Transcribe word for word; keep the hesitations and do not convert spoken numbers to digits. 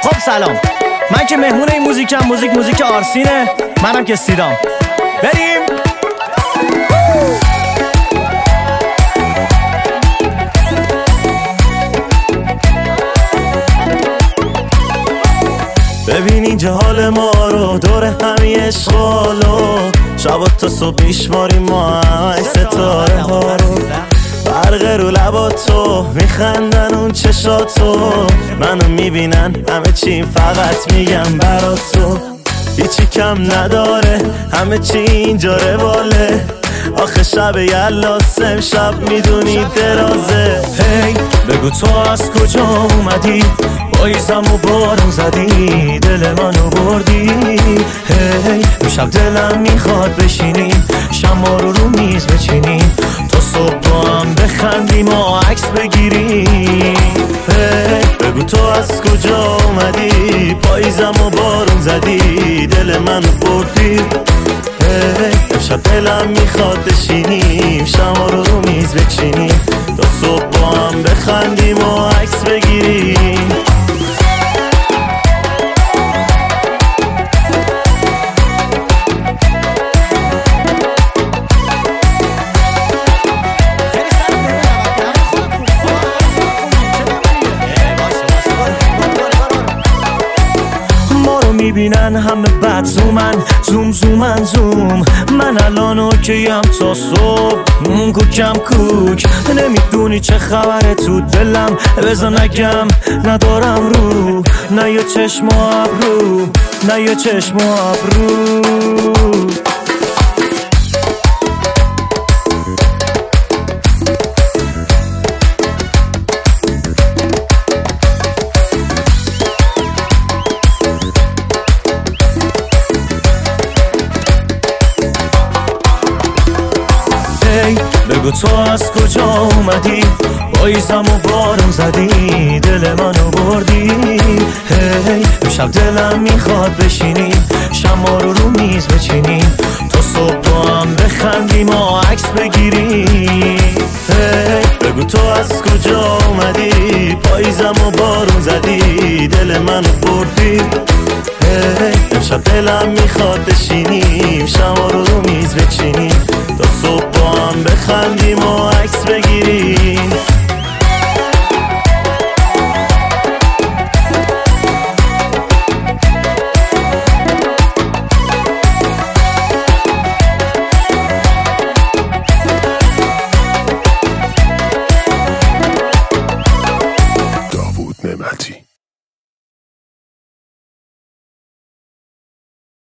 خب سلام، من که مهمون این موزیکم. موزیک موزیک آرسینه، منم که سیدام. بریم. ببین اینجا حال ما رو دور همی اشغالو، شبا تا صبح میشماریم ما همه ستاره ها رو. برق رو لباتو میخندن اون چشاتو، منو میبینن همه چی فقط میگم برا تو. هیچی کم نداره همه چی اینجا رواله، آخه شب یلاسم شب میدونی درازه. هی بگو تو از کجا اومدی، پاییزم و بارون زدی دل منو بردی. هی امشب دلم میخواد بشینیم شما رو رو میز بچینیم، تا صبح با هم بخندیم و عکس بگیریم. هی بگو تو از کجا اومدی، پاییزم و بارون زدی دل منو بردی. امشب دلم میخواد بشینیم شما رو رو میز بچینیم، تا صبح با هم بخندیم و عکس بگیریم. میبینن همه بد زومن، زوم زومن زوم. من الان اوکیم تا صبح اون کوکم کوک. نمیدونی چه خبره تو دلم، بزا نگم ندارم رو. نه یه چشم و ابرو، نه یه چشم و ابرو. بگو تو از کجا اومدی، پاییزم و بارون زدی دل منو بردی. هی امشب دلم میخواد بشینیم شما رو رو میز بچینیم، تا صبح با هم بخندیم و عکس بگیریم. هی بگو تو از کجا اومدی، پاییزم و بارون زدی دل منو بردی. هی امشب دلم میخواد بشینیم شما رو رو میز بچینیم،